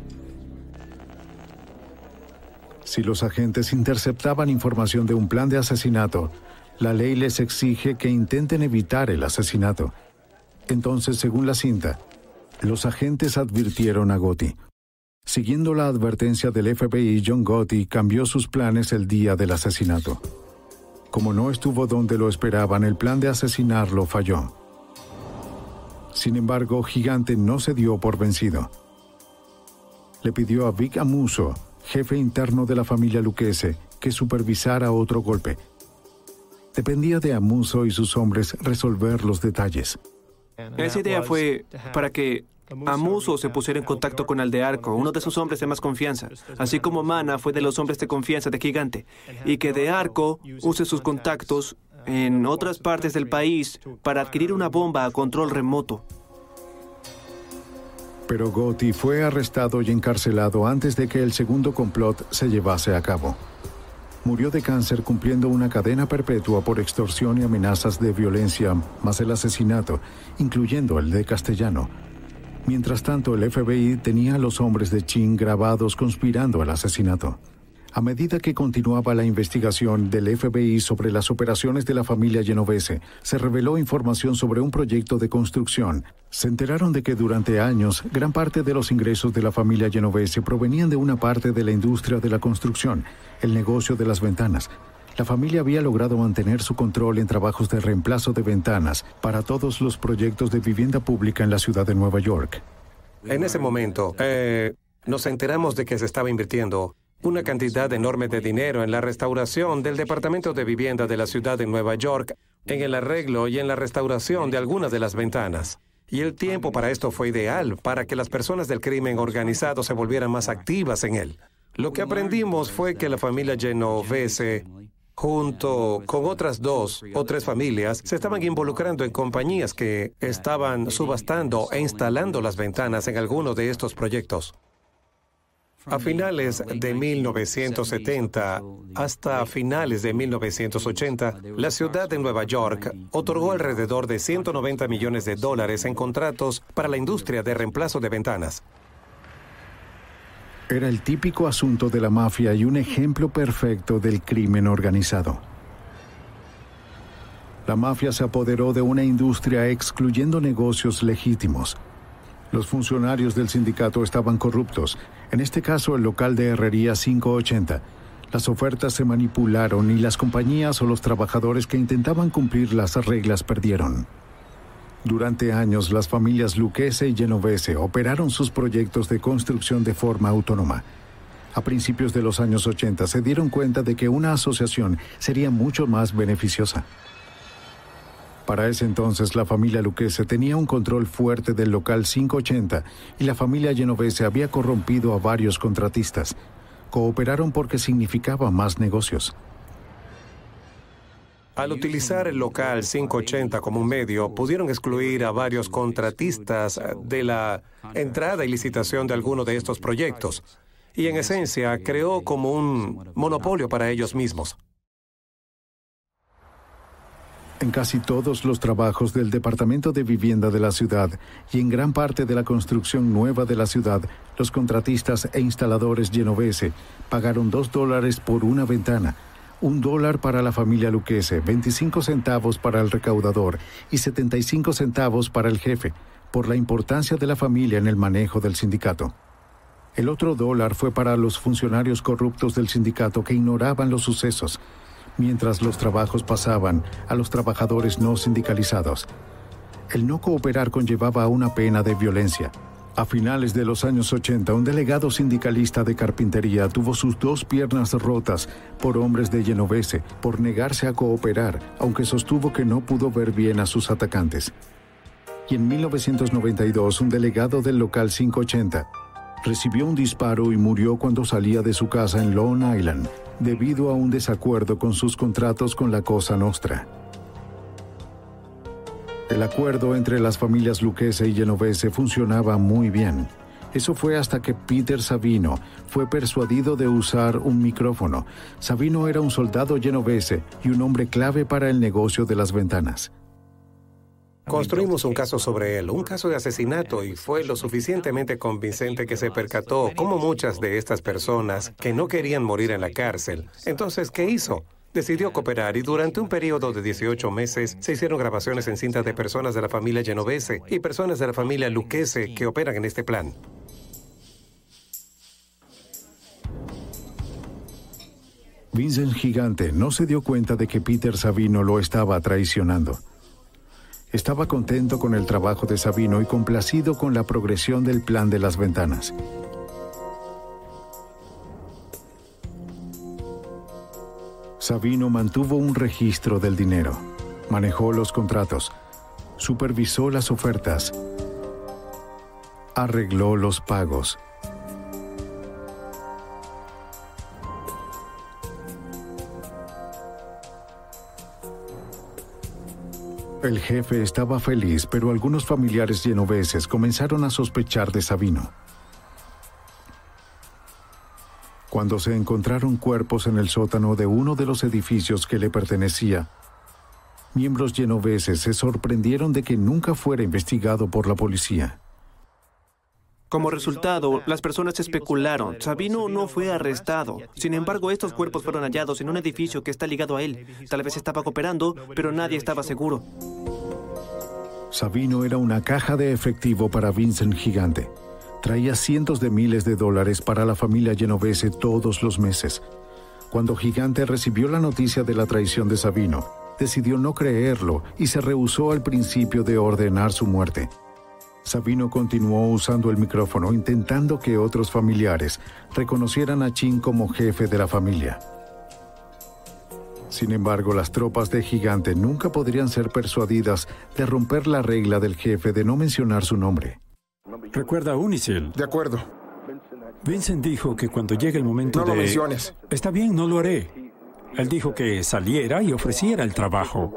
Si los agentes interceptaban información de un plan de asesinato, la ley les exige que intenten evitar el asesinato. Entonces, según la cinta, los agentes advirtieron a Gotti. Siguiendo la advertencia del FBI, John Gotti cambió sus planes el día del asesinato. Como no estuvo donde lo esperaban, el plan de asesinarlo falló. Sin embargo, Gigante no se dio por vencido. Le pidió a Vic Amuso, jefe interno de la familia Lucchese, que supervisara otro golpe. Dependía de Amuso y sus hombres resolver los detalles. Esa idea fue para que Amuso se pusiera en contacto con Aldearco, uno de sus hombres de más confianza, así como Manna fue de los hombres de confianza de Gigante, y que Dearco use sus contactos en otras partes del país para adquirir una bomba a control remoto. Pero Gotti fue arrestado y encarcelado antes de que el segundo complot se llevase a cabo. Murió de cáncer cumpliendo una cadena perpetua por extorsión y amenazas de violencia, más el asesinato, incluyendo el de Castellano. Mientras tanto, el FBI tenía a los hombres de Chin grabados conspirando al asesinato. A medida que continuaba la investigación del FBI sobre las operaciones de la familia Genovese, se reveló información sobre un proyecto de construcción. Se enteraron de que durante años, gran parte de los ingresos de la familia Genovese provenían de una parte de la industria de la construcción, el negocio de las ventanas. La familia había logrado mantener su control en trabajos de reemplazo de ventanas para todos los proyectos de vivienda pública en la ciudad de Nueva York. En ese momento, nos enteramos de que se estaba invirtiendo una cantidad enorme de dinero en la restauración del Departamento de Vivienda de la ciudad de Nueva York, en el arreglo y en la restauración de algunas de las ventanas. Y el tiempo para esto fue ideal, para que las personas del crimen organizado se volvieran más activas en él. Lo que aprendimos fue que la familia Genovese, junto con otras 2 o 3 familias, se estaban involucrando en compañías que estaban subastando e instalando las ventanas en algunos de estos proyectos. A finales de 1970 hasta finales de 1980, la ciudad de Nueva York otorgó alrededor de $190 millones en contratos para la industria de reemplazo de ventanas. Era el típico asunto de la mafia y un ejemplo perfecto del crimen organizado. La mafia se apoderó de una industria excluyendo negocios legítimos. Los funcionarios del sindicato estaban corruptos, en este caso el local de herrería 580. Las ofertas se manipularon y las compañías o los trabajadores que intentaban cumplir las reglas perdieron. Durante años, las familias Lucchese y Genovese operaron sus proyectos de construcción de forma autónoma. A principios de los años 80 se dieron cuenta de que una asociación sería mucho más beneficiosa. Para ese entonces, la familia Lucchese tenía un control fuerte del local 580 y la familia Genovese había corrompido a varios contratistas. Cooperaron porque significaba más negocios. Al utilizar el local 580 como un medio, pudieron excluir a varios contratistas de la entrada y licitación de alguno de estos proyectos. Y en esencia, creó como un monopolio para ellos mismos. En casi todos los trabajos del Departamento de Vivienda de la ciudad y en gran parte de la construcción nueva de la ciudad, los contratistas e instaladores Genovese pagaron $2 por una ventana, $1 para la familia Lucchese, 25 centavos para el recaudador y 75 centavos para el jefe, por la importancia de la familia en el manejo del sindicato. El otro $1 fue para los funcionarios corruptos del sindicato que ignoraban los sucesos, mientras los trabajos pasaban a los trabajadores no sindicalizados. El no cooperar conllevaba una pena de violencia. A finales de los años 80, un delegado sindicalista de carpintería tuvo sus 2 piernas rotas por hombres de Genovese por negarse a cooperar, aunque sostuvo que no pudo ver bien a sus atacantes. Y en 1992, un delegado del local 580 recibió un disparo y murió cuando salía de su casa en Long Island, debido a un desacuerdo con sus contratos con la Cosa Nostra. El acuerdo entre las familias Lucchese y Genovese funcionaba muy bien. Eso fue hasta que Peter Savino fue persuadido de usar un micrófono. Savino era un soldado genovese y un hombre clave para el negocio de las ventanas. Construimos un caso sobre él, un caso de asesinato, y fue lo suficientemente convincente que se percató cómo muchas de estas personas que no querían morir en la cárcel. Entonces, ¿qué hizo? Decidió cooperar y durante un periodo de 18 meses se hicieron grabaciones en cinta de personas de la familia Genovese y personas de la familia Lucchese que operan en este plan. Vincent Gigante no se dio cuenta de que Peter Savino lo estaba traicionando. Estaba contento con el trabajo de Savino y complacido con la progresión del plan de las ventanas. Savino mantuvo un registro del dinero, manejó los contratos, supervisó las ofertas, arregló los pagos. El jefe estaba feliz, pero algunos familiares genoveses comenzaron a sospechar de Savino. Cuando se encontraron cuerpos en el sótano de uno de los edificios que le pertenecía, miembros genoveses se sorprendieron de que nunca fuera investigado por la policía. Como resultado, las personas especularon. Savino no fue arrestado. Sin embargo, estos cuerpos fueron hallados en un edificio que está ligado a él. Tal vez estaba cooperando, pero nadie estaba seguro. Savino era una caja de efectivo para Vincent Gigante. Traía cientos de miles de dólares para la familia genovese todos los meses. Cuando Gigante recibió la noticia de la traición de Savino, decidió no creerlo y se rehusó al principio de ordenar su muerte. Savino continuó usando el micrófono, intentando que otros familiares reconocieran a Chin como jefe de la familia. Sin embargo, las tropas de Gigante nunca podrían ser persuadidas de romper la regla del jefe de no mencionar su nombre. Recuerda a Unicel. De acuerdo. Vincent dijo que cuando llegue el momento No lo menciones. Está bien, no lo haré. Él dijo que saliera y ofreciera el trabajo.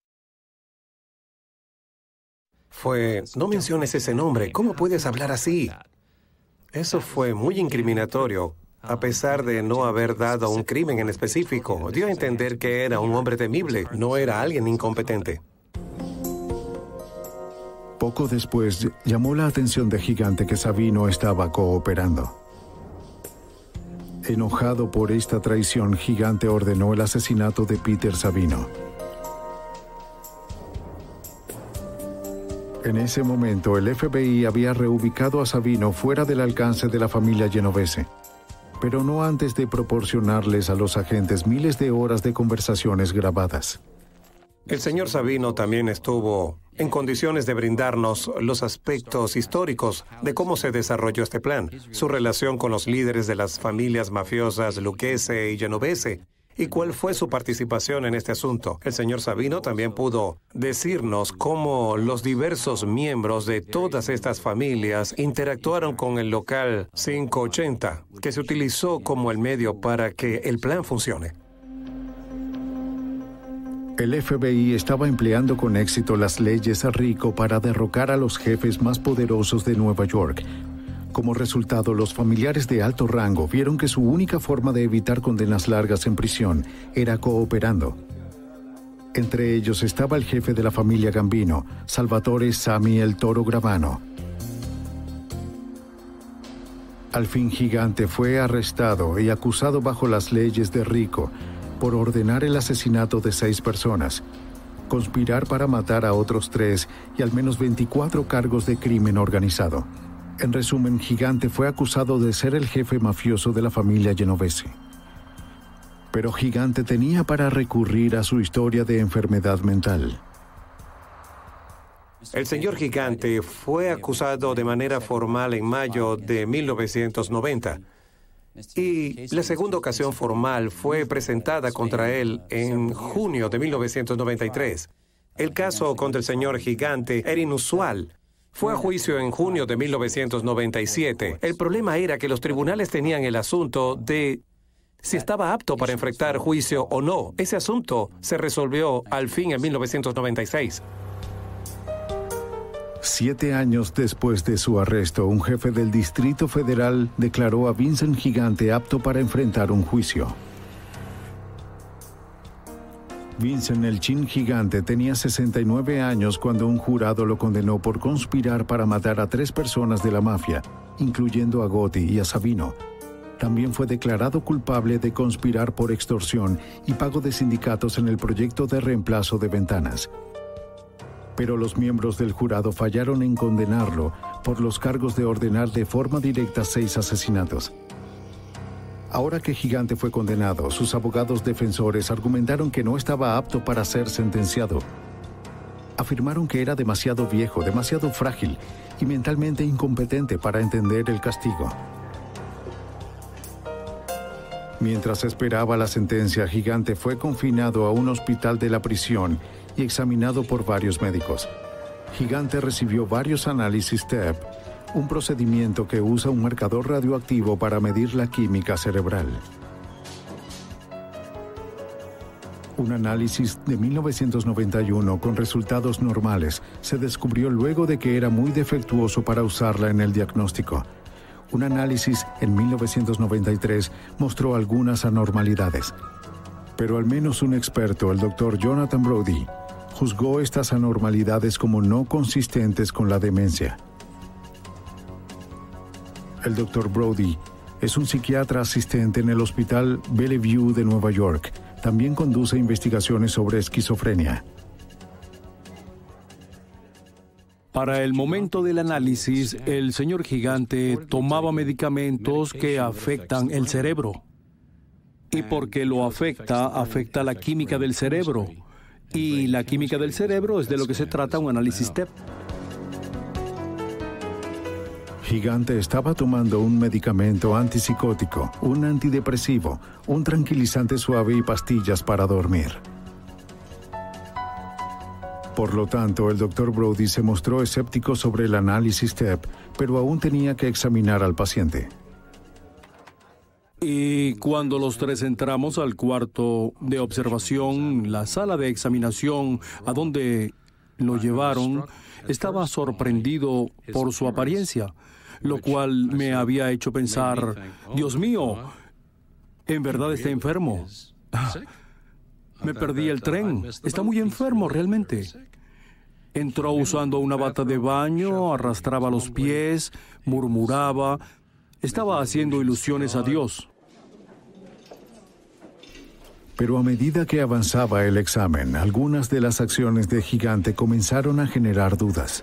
No menciones ese nombre. ¿Cómo puedes hablar así? Eso fue muy incriminatorio. A pesar de no haber dado un crimen en específico, dio a entender que era un hombre temible, no era alguien incompetente. Poco después, llamó la atención de Gigante que Savino estaba cooperando. Enojado por esta traición, Gigante ordenó el asesinato de Peter Savino. En ese momento, el FBI había reubicado a Savino fuera del alcance de la familia Genovese, pero no antes de proporcionarles a los agentes miles de horas de conversaciones grabadas. El señor Savino también estuvo en condiciones de brindarnos los aspectos históricos de cómo se desarrolló este plan, su relación con los líderes de las familias mafiosas Lucchese y Genovese, y cuál fue su participación en este asunto. El señor Savino también pudo decirnos cómo los diversos miembros de todas estas familias interactuaron con el local 580, que se utilizó como el medio para que el plan funcione. El FBI estaba empleando con éxito las leyes RICO para derrocar a los jefes más poderosos de Nueva York. Como resultado, los familiares de alto rango vieron que su única forma de evitar condenas largas en prisión era cooperando. Entre ellos estaba el jefe de la familia Gambino, Salvatore Sammy el Toro Gravano. Al fin, Gigante fue arrestado y acusado bajo las leyes de RICO por ordenar el asesinato de 6 personas, conspirar para matar a otros 3 y al menos 24 cargos de crimen organizado. En resumen, Gigante fue acusado de ser el jefe mafioso de la familia Genovese. Pero Gigante tenía para recurrir a su historia de enfermedad mental. El señor Gigante fue acusado de manera formal en mayo de 1990. Y la segunda ocasión formal fue presentada contra él en junio de 1993. El caso contra el señor Gigante era inusual. Fue a juicio en junio de 1997. El problema era que los tribunales tenían el asunto de si estaba apto para enfrentar juicio o no. Ese asunto se resolvió al fin en 1996. 7 años después de su arresto, un jefe del Distrito Federal declaró a Vincent Gigante apto para enfrentar un juicio. Vincent el Chin Gigante tenía 69 años cuando un jurado lo condenó por conspirar para matar a 3 personas de la mafia, incluyendo a Gotti y a Savino. También fue declarado culpable de conspirar por extorsión y pago de sindicatos en el proyecto de reemplazo de ventanas. Pero los miembros del jurado fallaron en condenarlo por los cargos de ordenar de forma directa 6 asesinatos. Ahora que Gigante fue condenado, sus abogados defensores argumentaron que no estaba apto para ser sentenciado. Afirmaron que era demasiado viejo, demasiado frágil y mentalmente incompetente para entender el castigo. Mientras esperaba la sentencia, Gigante fue confinado a un hospital de la prisión y examinado por varios médicos. Gigante recibió varios análisis TEP, un procedimiento que usa un marcador radioactivo para medir la química cerebral. Un análisis de 1991 con resultados normales se descubrió luego de que era muy defectuoso para usarla en el diagnóstico. Un análisis en 1993 mostró algunas anormalidades. Pero al menos un experto, el Dr. Jonathan Brody, juzgó estas anormalidades como no consistentes con la demencia. El Dr. Brody es un psiquiatra asistente en el Hospital Bellevue de Nueva York. También conduce investigaciones sobre esquizofrenia. Para el momento del análisis, el señor Gigante tomaba medicamentos que afectan el cerebro. Y porque lo afecta la química del cerebro. Y la química del cerebro es de lo que se trata un análisis TEP. Gigante estaba tomando un medicamento antipsicótico, un antidepresivo, un tranquilizante suave y pastillas para dormir. Por lo tanto, el Dr. Brody se mostró escéptico sobre el análisis TEP, pero aún tenía que examinar al paciente. Y cuando los tres entramos al cuarto de observación, la sala de examinación a donde lo llevaron, estaba sorprendido por su apariencia, lo cual me había hecho pensar, Dios mío, en verdad está enfermo. Me perdí el tren. Está muy enfermo realmente. Entró usando una bata de baño, arrastraba los pies, murmuraba. Estaba haciendo ilusiones a Dios. Pero a medida que avanzaba el examen, algunas de las acciones de Gigante comenzaron a generar dudas.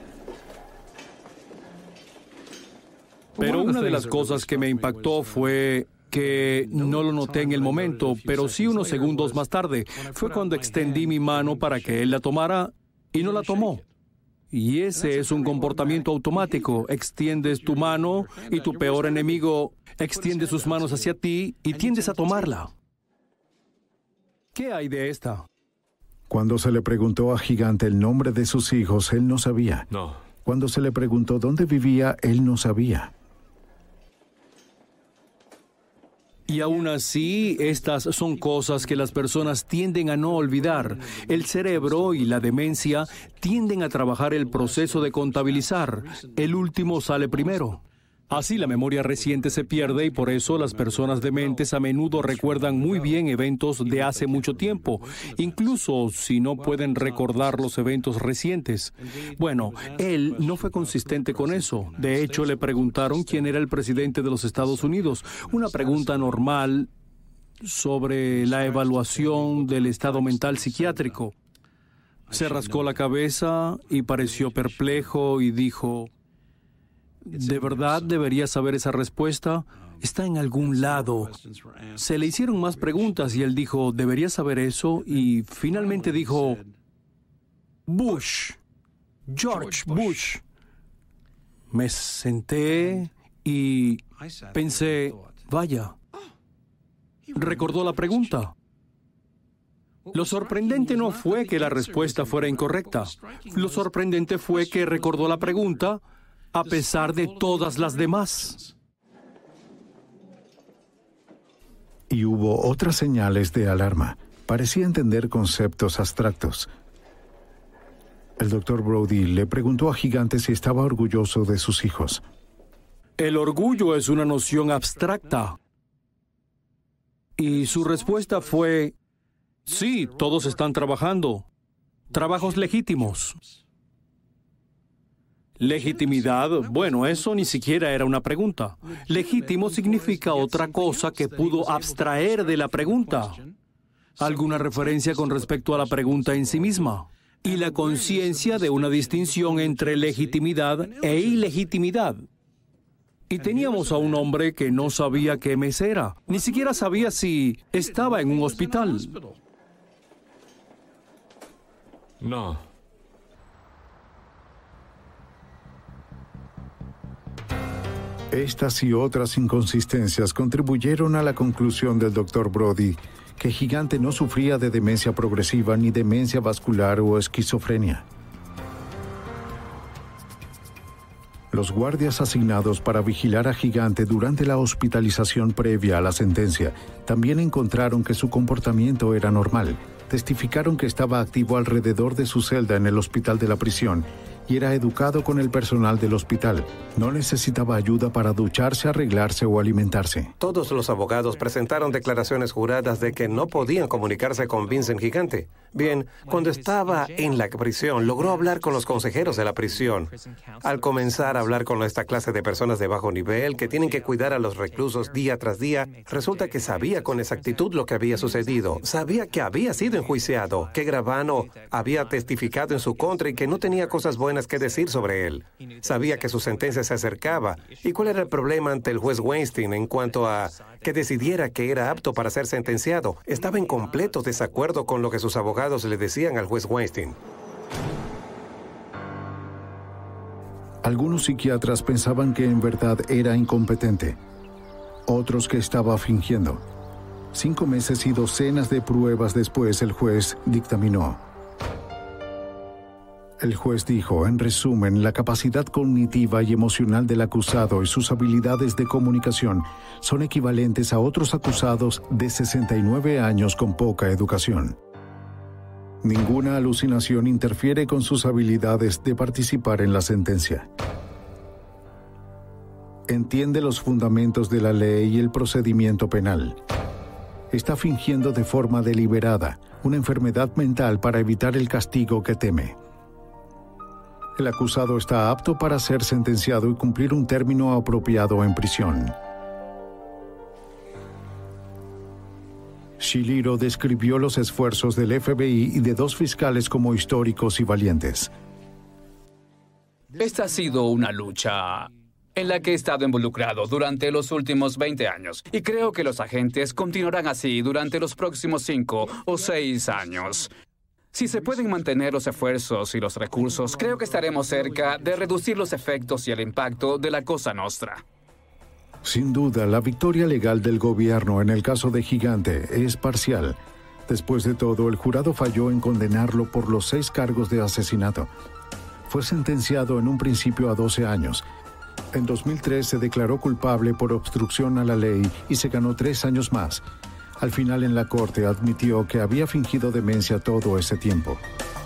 Pero una de las cosas que me impactó fue que no lo noté en el momento, pero sí unos segundos más tarde. Fue cuando extendí mi mano para que él la tomara y no la tomó. Y ese es un comportamiento automático. Extiendes tu mano y tu peor enemigo extiende sus manos hacia ti y tiendes a tomarla. ¿Qué hay de esta? Cuando se le preguntó a Gigante el nombre de sus hijos, él no sabía. Cuando se le preguntó dónde vivía, él no sabía. Y aún así, estas son cosas que las personas tienden a no olvidar. El cerebro y la demencia tienden a trabajar el proceso de contabilizar. El último sale primero. Así la memoria reciente se pierde y por eso las personas dementes a menudo recuerdan muy bien eventos de hace mucho tiempo, incluso si no pueden recordar los eventos recientes. Bueno, él no fue consistente con eso. De hecho, le preguntaron quién era el presidente de los Estados Unidos, una pregunta normal sobre la evaluación del estado mental psiquiátrico. Se rascó la cabeza y pareció perplejo y dijo: ¿de verdad debería saber esa respuesta? Está en algún lado. Se le hicieron más preguntas y él dijo, ¿debería saber eso? Y finalmente dijo, Bush, George Bush. Me senté y pensé, vaya, recordó la pregunta. Lo sorprendente no fue que la respuesta fuera incorrecta. Lo sorprendente fue que recordó la pregunta a pesar de todas las demás. Y hubo otras señales de alarma. Parecía entender conceptos abstractos. El Dr. Brody le preguntó a Gigante si estaba orgulloso de sus hijos. El orgullo es una noción abstracta. Y su respuesta fue, sí, todos están trabajando. Trabajos legítimos. Legitimidad, bueno, eso ni siquiera era una pregunta. Legítimo significa otra cosa que pudo abstraer de la pregunta. Alguna referencia con respecto a la pregunta en sí misma. Y la conciencia de una distinción entre legitimidad e ilegitimidad. Y teníamos a un hombre que no sabía qué mes era. Ni siquiera sabía si estaba en un hospital. No. Estas y otras inconsistencias contribuyeron a la conclusión del Dr. Brody que Gigante no sufría de demencia progresiva ni demencia vascular o esquizofrenia. Los guardias asignados para vigilar a Gigante durante la hospitalización previa a la sentencia también encontraron que su comportamiento era normal. Testificaron que estaba activo alrededor de su celda en el hospital de la prisión y era educado con el personal del hospital. No necesitaba ayuda para ducharse, arreglarse o alimentarse. Todos los abogados presentaron declaraciones juradas de que no podían comunicarse con Vincent Gigante. Bien, cuando estaba en la prisión, logró hablar con los consejeros de la prisión. Al comenzar a hablar con esta clase de personas de bajo nivel que tienen que cuidar a los reclusos día tras día, resulta que sabía con exactitud lo que había sucedido. Sabía que había sido enjuiciado, que Gravano había testificado en su contra y que no tenía cosas buenas que decir sobre él. Sabía que su sentencia se acercaba. ¿Y cuál era el problema ante el juez Weinstein en cuanto a que decidiera que era apto para ser sentenciado? Estaba en completo desacuerdo con lo que sus abogados le decían al juez Weinstein. Algunos psiquiatras pensaban que en verdad era incompetente, otros que estaba fingiendo. 5 meses y docenas de pruebas después, el juez dictaminó. El juez dijo, en resumen, la capacidad cognitiva y emocional del acusado y sus habilidades de comunicación son equivalentes a otros acusados de 69 años con poca educación. Ninguna alucinación interfiere con sus habilidades de participar en la sentencia. Entiende los fundamentos de la ley y el procedimiento penal. Está fingiendo de forma deliberada una enfermedad mental para evitar el castigo que teme. El acusado está apto para ser sentenciado y cumplir un término apropiado en prisión. Shiliro describió los esfuerzos del FBI y de 2 fiscales como históricos y valientes. Esta ha sido una lucha en la que he estado involucrado durante los últimos 20 años. Y creo que los agentes continuarán así durante los próximos 5 o 6 años. Si se pueden mantener los esfuerzos y los recursos, creo que estaremos cerca de reducir los efectos y el impacto de la Cosa Nostra. Sin duda, la victoria legal del gobierno en el caso de Gigante es parcial. Después de todo, el jurado falló en condenarlo por los 6 cargos de asesinato. Fue sentenciado en un principio a 12 años. En 2003 se declaró culpable por obstrucción a la ley y se ganó 3 años más. Al final, en la corte admitió que había fingido demencia todo ese tiempo.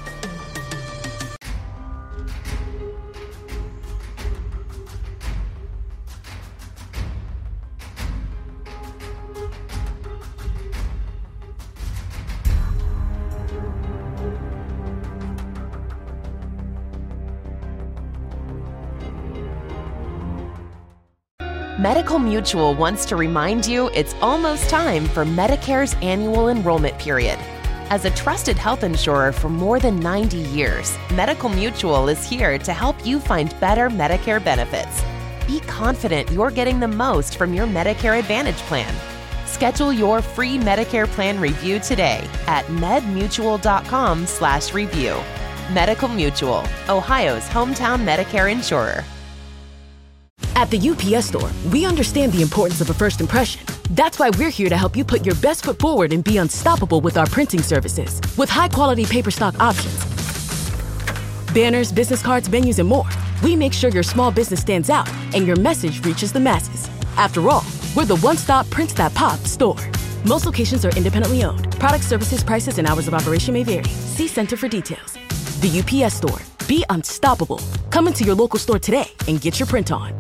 Medical Mutual wants to remind you it's almost time for Medicare's annual enrollment period. As a trusted health insurer for more than 90 years, Medical Mutual is here to help you find better Medicare benefits. Be confident you're getting the most from your Medicare Advantage plan. Schedule your free Medicare plan review today at medmutual.com/review. Medical Mutual, Ohio's hometown Medicare insurer. At the UPS Store, we understand the importance of a first impression. That's why we're here to help you put your best foot forward and be unstoppable with our printing services. With high-quality paper stock options, banners, business cards, menus, and more, we make sure your small business stands out and your message reaches the masses. After all, we're the one-stop prints that pop store. Most locations are independently owned. Product, services, prices, and hours of operation may vary. See Center for details. The UPS Store. Be unstoppable. Come into your local store today and get your print on.